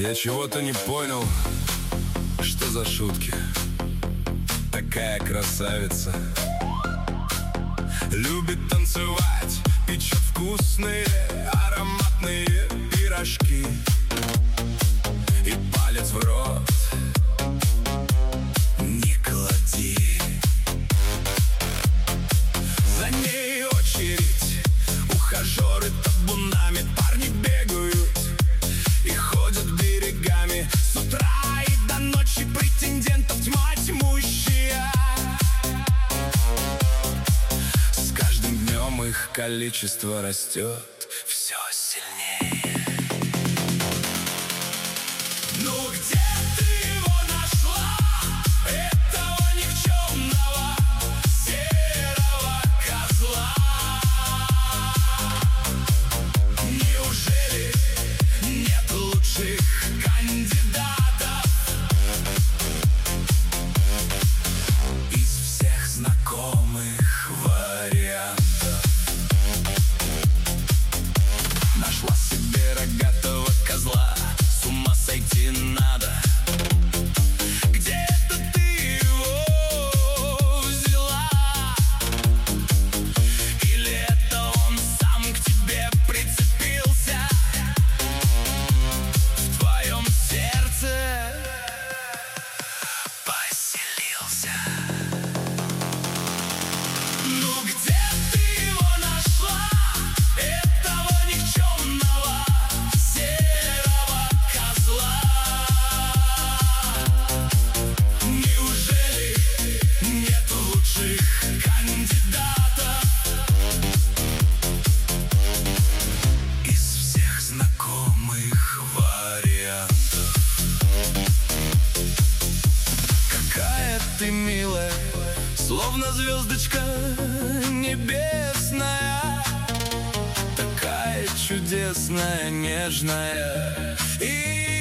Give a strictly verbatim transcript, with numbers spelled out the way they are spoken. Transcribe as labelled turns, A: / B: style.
A: Я чего-то не понял, что за шутки. Такая красавица, любит танцевать, печет вкусные ароматные пирожки. И палец в рот не клади. За ней очередь, ухажеры табунами, парни бегают и ходят берегами. С утра и до ночи претендентов тьма тьмущая. С каждым днем их количество растет все сильнее. Ну где ты его нашла, этого никчемного серого козла? Неужели нет лучших кандидатов из всех знакомых вариантов? Нашла себе рогатого козла, с ума сойти надо. Где это ты его взяла? Или это он сам к тебе прицепился? В твоем сердце поселился. Ну где ты его нашла, этого никчемного серого козла? Неужели нет лучших кандидатов из всех знакомых вариантов? Какая ты милая, словно звездочка небесная, такая чудесная, нежная и